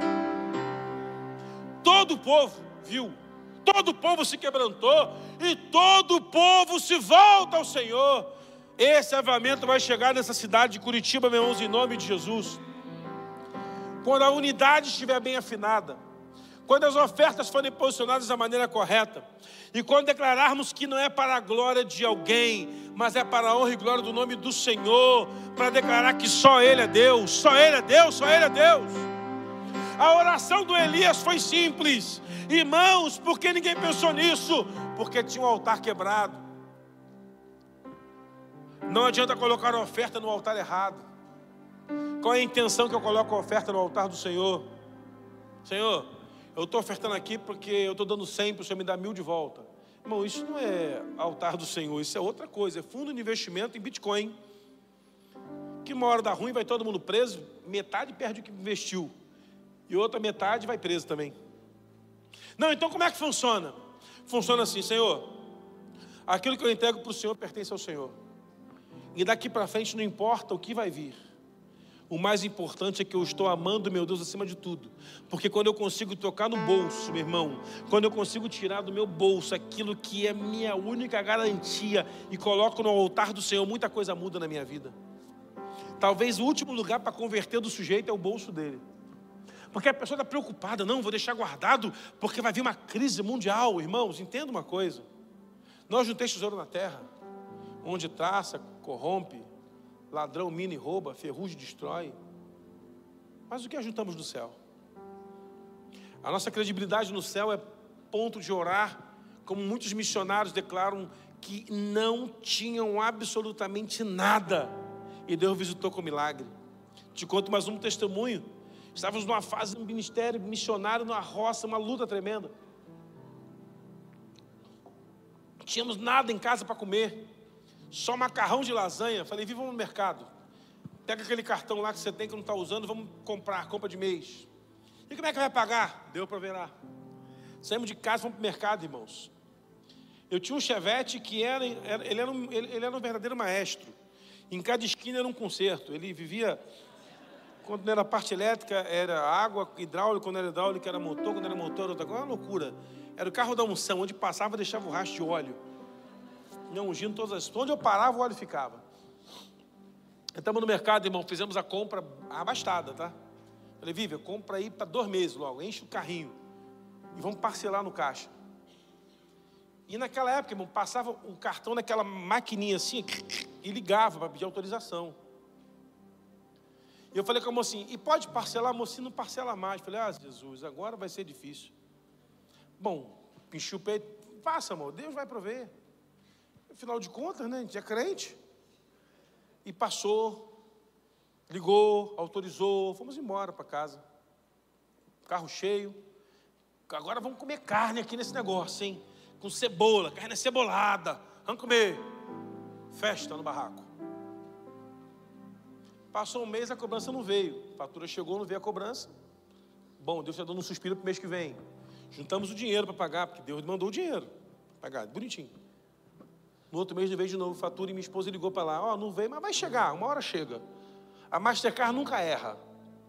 Todo o povo viu, todo o povo se quebrantou e todo o povo se volta ao Senhor. Esse avivamento vai chegar nessa cidade de Curitiba, meus irmãos, em nome de Jesus. Quando a unidade estiver bem afinada, quando as ofertas forem posicionadas da maneira correta, e quando declararmos que não é para a glória de alguém, mas é para a honra e glória do nome do Senhor, para declarar que só Ele é Deus, só Ele é Deus, só Ele é Deus. A oração do Elias foi simples, irmãos. Por que ninguém pensou nisso? Porque tinha um altar quebrado. Não adianta colocar a oferta no altar errado. Qual é a intenção que eu coloco a oferta no altar do Senhor? Senhor, eu estou ofertando aqui porque eu estou dando 100 para o Senhor me dar 1000 de volta. Irmão, isso não é altar do Senhor, isso é outra coisa, é fundo de investimento em Bitcoin. Que uma hora dá ruim, vai todo mundo preso, metade perde o que investiu. E outra metade vai preso também. Não, então como é que funciona? Funciona assim: Senhor, aquilo que eu entrego para o Senhor pertence ao Senhor. E daqui para frente não importa o que vai vir. O mais importante é que eu estou amando meu Deus acima de tudo. Porque quando eu consigo tocar no bolso, meu irmão, quando eu consigo tirar do meu bolso aquilo que é minha única garantia e coloco no altar do Senhor, muita coisa muda na minha vida. Talvez o último lugar para converter do sujeito é o bolso dele. Porque a pessoa está preocupada: não, vou deixar guardado porque vai vir uma crise mundial. Irmãos, entenda uma coisa: nós não temos tesouro na terra, onde traça, corrompe, ladrão mina e rouba, ferrugem destrói. Mas o que ajuntamos no céu? A nossa credibilidade no céu é ponto de orar, como muitos missionários declaram, que não tinham absolutamente nada, e Deus visitou com milagre. Te conto mais um testemunho. Estávamos numa fase do ministério missionário, numa roça, uma luta tremenda. Não tínhamos nada em casa para comer, só macarrão de lasanha. Falei, vamos no mercado, pega aquele cartão lá que você tem que não está usando, vamos comprar, compra de mês. E como é que vai pagar? Deu para ver lá. Saímos de casa, fomos para o mercado, irmãos. Eu tinha um Chevette que ele era um verdadeiro maestro. Em cada esquina era um concerto. Ele vivia, quando não era parte elétrica, era água, hidráulica, quando era hidráulica, era motor, quando era motor, outra coisa, uma loucura. Era o carro da unção, onde passava, deixava o rastro de óleo. Não, ungindo todas as... Onde eu parava, o óleo ficava. Entramos no mercado, irmão, fizemos a compra abastada, tá? Falei, Vivian, compra aí para 2 meses logo, enche o carrinho. E vamos parcelar no caixa. E naquela época, irmão, passava um cartão naquela maquininha assim, e ligava para pedir autorização. E eu falei com a mocinha, e pode parcelar? A mocinha não parcela mais. Falei, Jesus, agora vai ser difícil. Bom, enchi o peito, passa, amor, Deus vai prover. Afinal de contas, né, a gente é crente. E passou, ligou, autorizou, fomos embora para casa. Carro cheio. Agora vamos comer carne aqui nesse negócio, hein? Com cebola, carne cebolada. Vamos comer. Festa no barraco. Passou um mês, a cobrança não veio. A fatura chegou, não veio a cobrança. Bom, Deus está dando um suspiro para o mês que vem. Juntamos o dinheiro para pagar, porque Deus mandou o dinheiro para pagar, bonitinho. No outro mês não veio de novo a fatura e minha esposa ligou para lá. Não veio, mas vai chegar, uma hora chega. A Mastercard nunca erra.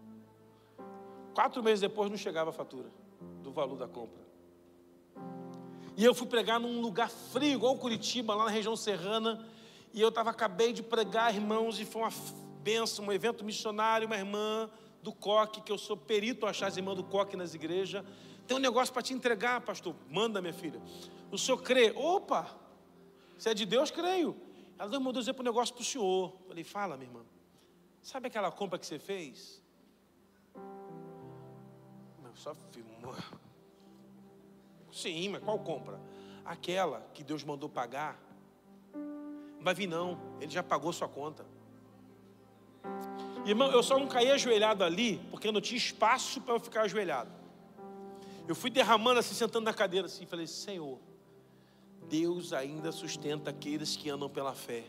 4 meses depois não chegava a fatura do valor da compra. E eu fui pregar num lugar frio, igual Curitiba, lá na região serrana. E eu acabei de pregar, irmãos, e foi uma bênção, um evento missionário, uma irmã do coque, que eu sou perito a achar as irmãs do coque nas igrejas. Tem um negócio para te entregar, pastor. Manda, minha filha. O senhor crê? Opa! Se é de Deus, creio. Ela mandou dizer para o negócio para o senhor. Falei, fala, minha irmã. Sabe aquela compra que você fez? Só filmou. Sim, mas qual compra? Aquela que Deus mandou pagar. Não vai vir não, Ele já pagou sua conta. Irmão, eu só não caí ajoelhado ali, porque não tinha espaço para eu ficar ajoelhado. Eu fui derramando assim, sentando na cadeira assim, falei, Senhor, Deus ainda sustenta aqueles que andam pela fé.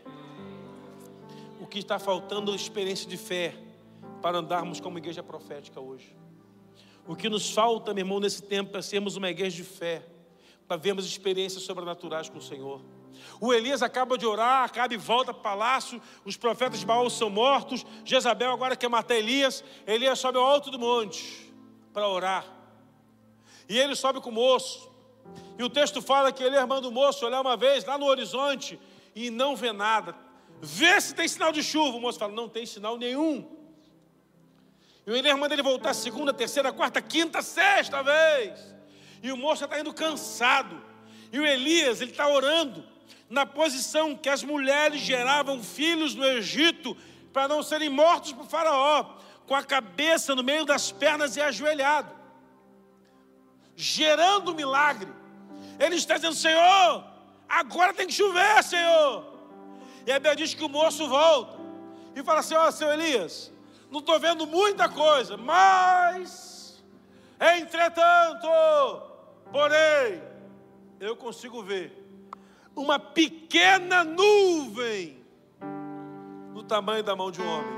O que está faltando é experiência de fé, para andarmos como igreja profética hoje. O que nos falta, meu irmão, nesse tempo é sermos uma igreja de fé, para vermos experiências sobrenaturais com o Senhor. O Elias acaba de orar, Acabe volta para o palácio, os profetas de Baal são mortos, Jezabel agora quer matar Elias, Elias sobe ao alto do monte para orar. E ele sobe com o moço, e o texto fala que Elias manda o moço olhar uma vez lá no horizonte e não vê nada. Vê se tem sinal de chuva. O moço fala, não tem sinal nenhum. E o Elias manda ele voltar 2ª, 3ª, 4ª, 5ª, 6ª vez. E o moço já está indo cansado. E o Elias, ele está orando na posição que as mulheres geravam filhos no Egito para não serem mortos por Faraó, com a cabeça no meio das pernas e ajoelhado, gerando um milagre. Ele está dizendo, Senhor, agora tem que chover, Senhor. E a Bíblia diz que o moço volta e fala assim, seu Elias, não estou vendo muita coisa, mas, entretanto, porém, eu consigo ver uma pequena nuvem do tamanho da mão de um homem.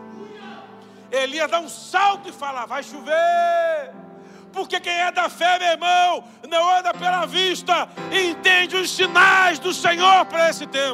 Elias dá um salto e fala, vai chover. Porque quem é da fé, meu irmão, não anda pela vista, e entende os sinais do Senhor para esse tempo.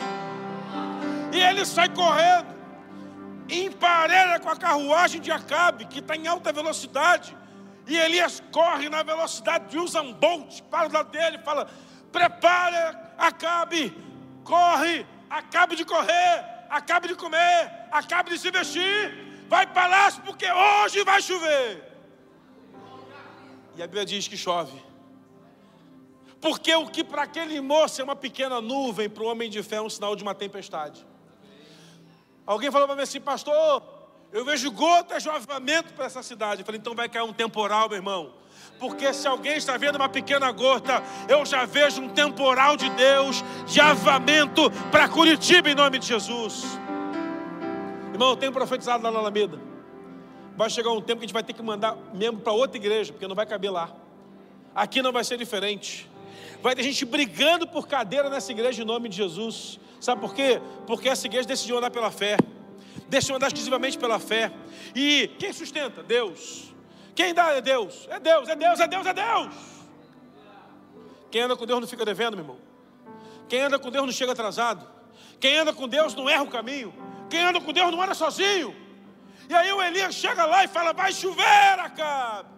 E ele sai correndo, emparelha com a carruagem de Acabe, que está em alta velocidade. E Elias corre na velocidade de Usain Bolt, para o lado dele e fala, prepara, Acabe, corre, acabe de correr, acabe de comer, acabe de se vestir, vai para o palácio porque hoje vai chover. E a Bíblia diz que chove. Porque o que para aquele moço é uma pequena nuvem, para o homem de fé é um sinal de uma tempestade. Alguém falou para mim assim, pastor, Eu vejo gotas de avivamento para essa cidade. Eu falei, então vai cair um temporal, meu irmão. Porque se alguém está vendo uma pequena gota, eu já vejo um temporal de Deus, de avivamento para Curitiba, em nome de Jesus. Irmão, eu tenho profetizado lá na Alameda. Vai chegar um tempo que a gente vai ter que mandar membro para outra igreja, porque não vai caber lá. Aqui não vai ser diferente. Vai ter gente brigando por cadeira nessa igreja, em nome de Jesus. Sabe por quê? Porque essa igreja decidiu andar pela fé. Decidiu andar exclusivamente pela fé. E quem sustenta? Deus. Quem dá é Deus. É Deus, é Deus, é Deus, é Deus. Quem anda com Deus não fica devendo, meu irmão. Quem anda com Deus não chega atrasado. Quem anda com Deus não erra o caminho. Quem anda com Deus não anda sozinho. E aí o Elias chega lá e fala, vai chover, Acabe.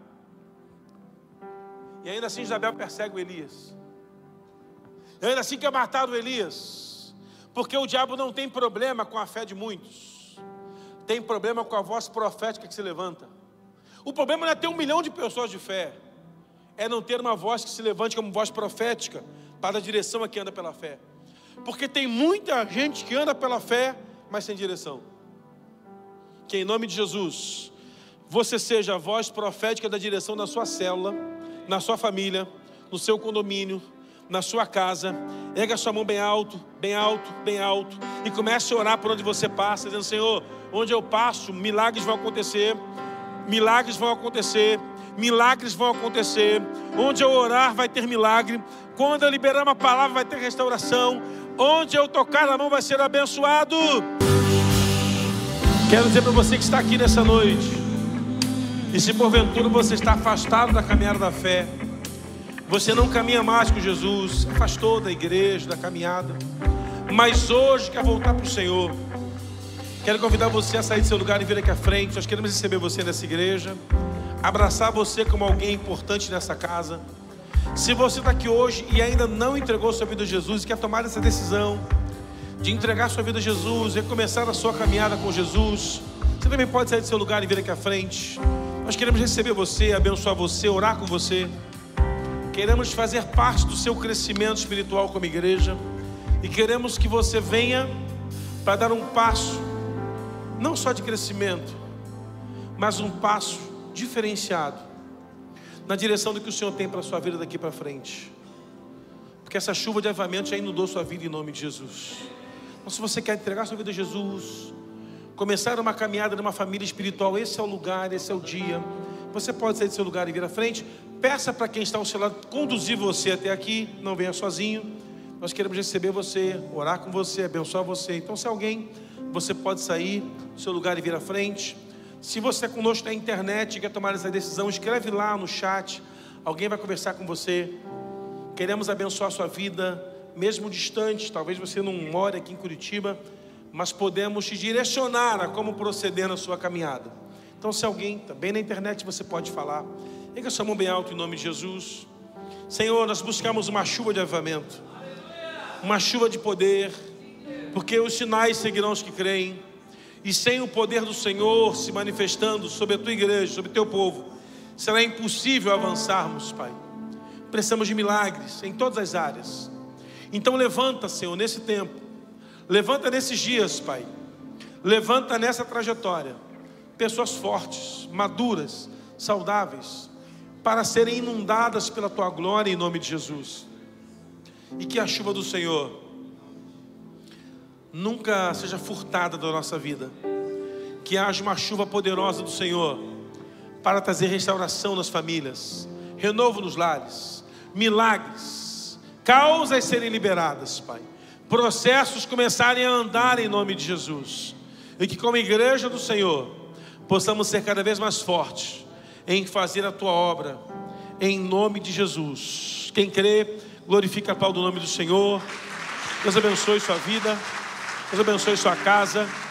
E ainda assim Jezabel persegue o Elias. E ainda assim quer matar o Elias. Porque o diabo não tem problema com a fé de muitos. Tem problema com a voz profética que se levanta. O problema não é ter 1 milhão de pessoas de fé. É não ter uma voz que se levante como voz profética para a direção a quem anda pela fé. Porque tem muita gente que anda pela fé, mas sem direção. Que em nome de Jesus, você seja a voz profética da direção na sua célula, na sua família, no seu condomínio, na sua casa. Erga a sua mão bem alto, bem alto, bem alto. E comece a orar por onde você passa, dizendo, Senhor, onde eu passo, milagres vão acontecer. Milagres vão acontecer. Milagres vão acontecer. Onde eu orar vai ter milagre. Quando eu liberar uma palavra vai ter restauração. Onde eu tocar na mão vai ser abençoado. Quero dizer para você que está aqui nessa noite, e se porventura você está afastado da caminhada da fé, você não caminha mais com Jesus, afastou da igreja, da caminhada, mas hoje quer voltar para o Senhor, quero convidar você a sair do seu lugar e vir aqui à frente. Nós queremos receber você nessa igreja, abraçar você como alguém importante nessa casa. Se você está aqui hoje e ainda não entregou sua vida a Jesus e quer tomar essa decisão de entregar sua vida a Jesus, recomeçar a sua caminhada com Jesus, você também pode sair do seu lugar e vir aqui à frente. Nós queremos receber você, abençoar você, orar com você. Queremos fazer parte do seu crescimento espiritual como igreja. E queremos que você venha para dar um passo, não só de crescimento, mas um passo diferenciado na direção do que o Senhor tem para a sua vida daqui para frente. Porque essa chuva de avivamento já inundou sua vida em nome de Jesus. Então, se você quer entregar sua vida a Jesus, começar uma caminhada numa família espiritual, esse é o lugar, esse é o dia. Você pode sair do seu lugar e vir à frente. Peça para quem está ao seu lado conduzir você até aqui. Não venha sozinho. Nós queremos receber você, orar com você, abençoar você. Então, se alguém, você pode sair do seu lugar e vir à frente. Se você é conosco na internet e quer tomar essa decisão, escreve lá no chat. Alguém vai conversar com você. Queremos abençoar a sua vida, mesmo distante. Talvez você não more aqui em Curitiba, mas podemos te direcionar a como proceder na sua caminhada. Então, se alguém também na internet, você pode falar. Erga sua mão bem alto em nome de Jesus. Senhor, nós buscamos uma chuva de avivamento, uma chuva de poder, porque os sinais seguirão os que creem. E sem o poder do Senhor se manifestando sobre a tua igreja, sobre o teu povo, será impossível avançarmos, Pai. Precisamos de milagres em todas as áreas. Então levanta, Senhor, nesse tempo. Levanta nesses dias, Pai. Levanta nessa trajetória pessoas fortes, maduras, saudáveis, para serem inundadas pela tua glória em nome de Jesus. E que a chuva do Senhor nunca seja furtada da nossa vida. Que haja uma chuva poderosa do Senhor para trazer restauração nas famílias, renovo nos lares, milagres, causas serem liberadas, Pai. Processos começarem a andar em nome de Jesus. E que como igreja do Senhor possamos ser cada vez mais fortes em fazer a tua obra em nome de Jesus. Quem crê, glorifica a pau do nome do Senhor. Deus abençoe sua vida, Deus abençoe sua casa.